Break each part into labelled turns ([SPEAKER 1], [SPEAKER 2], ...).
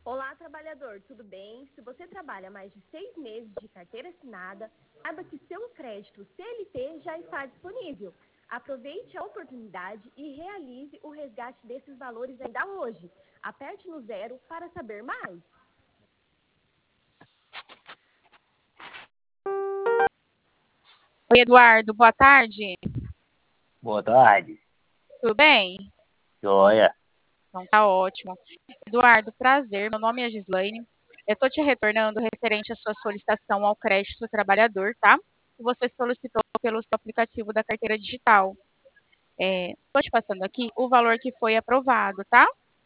[SPEAKER 1] Olá, trabalhador, tudo bem? Se você trabalha mais de 6 meses de carteira assinada, saiba que seu crédito CLT já está disponível. Aproveite a oportunidade e realize o resgate desses valores ainda hoje. Aperte no 0 para saber mais.
[SPEAKER 2] Oi, Eduardo, boa tarde.
[SPEAKER 3] Boa tarde.
[SPEAKER 2] Tudo bem?
[SPEAKER 3] Joia.
[SPEAKER 2] Então tá ótimo. Eduardo, prazer. Meu nome é Gislaine. Eu estou te retornando referente à sua solicitação ao crédito do trabalhador, tá? Que você solicitou pelo seu aplicativo da carteira digital. Estou te passando aqui o valor que foi aprovado, tá?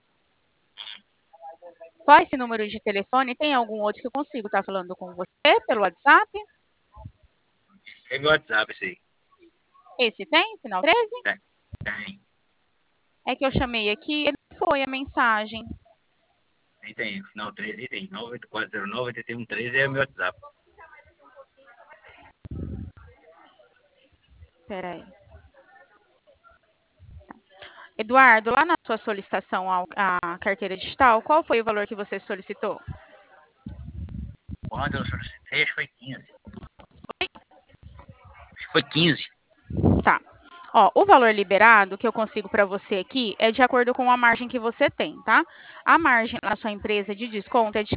[SPEAKER 2] Qual é esse número de telefone? Tem algum outro que eu consigo estar falando com você pelo WhatsApp?
[SPEAKER 3] É meu WhatsApp esse aí.
[SPEAKER 2] Esse tem? Final 13?
[SPEAKER 3] Tem.
[SPEAKER 2] É que eu chamei aqui e não foi a mensagem.
[SPEAKER 3] Tem. Final 13 tem. 98409-8113 é meu WhatsApp.
[SPEAKER 2] Peraí. Eduardo, lá na sua solicitação à carteira digital, qual foi o valor que você solicitou?
[SPEAKER 3] Quando eu solicitei, acho que foi 15. Acho que foi 15.
[SPEAKER 2] Tá. Ó, o valor liberado que eu consigo para você aqui é de acordo com a margem que você tem, tá? A margem na sua empresa de desconto é de R$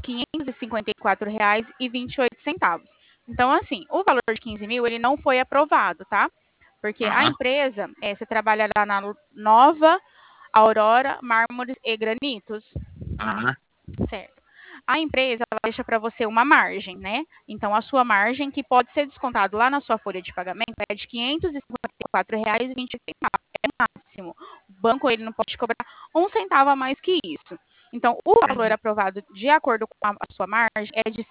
[SPEAKER 2] 554,28. Então, assim, o valor de 15 mil, ele não foi aprovado, tá? Porque a
[SPEAKER 3] Aham.
[SPEAKER 2] empresa, você trabalha lá na Nova Aurora Mármores e Granitos,
[SPEAKER 3] Aham.
[SPEAKER 2] certo? A empresa ela deixa para você uma margem, né? Então, a sua margem, que pode ser descontado lá na sua folha de pagamento, é de R$ 554,20. É o máximo. O banco ele não pode cobrar um centavo a mais que isso. Então, o valor
[SPEAKER 3] Entendi.
[SPEAKER 2] aprovado de acordo com a sua margem é de R$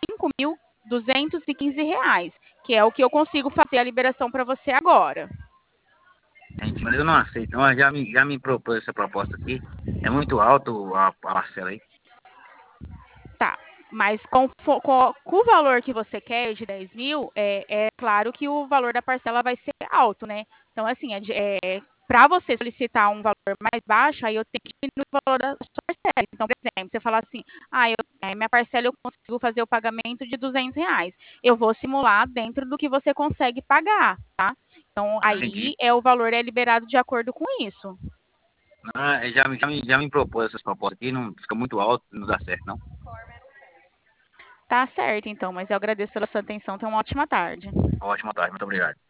[SPEAKER 2] 5.215, que é o que eu consigo fazer a liberação para você agora.
[SPEAKER 3] Entendi. Mas eu não aceito. Não, já me propôs essa proposta aqui. É muito alto a parcela aí.
[SPEAKER 2] Tá, mas com o valor que você quer de 10 mil, é claro que o valor da parcela vai ser alto, né? Então, assim, para você solicitar um valor mais baixo, aí eu tenho que diminuir o valor da sua parcela. Então, por exemplo, você fala assim, minha parcela eu consigo fazer o pagamento de R$ 200. Eu vou simular dentro do que você consegue pagar, tá? Então, aí
[SPEAKER 3] Entendi.
[SPEAKER 2] o valor é liberado de acordo com isso.
[SPEAKER 3] Ah, já me propôs essas propostas aqui. Não fica muito alto, não dá certo, não.
[SPEAKER 2] Tá certo, então, mas eu agradeço pela sua atenção. Tenha uma ótima tarde.
[SPEAKER 3] Ótima tarde. Muito obrigado.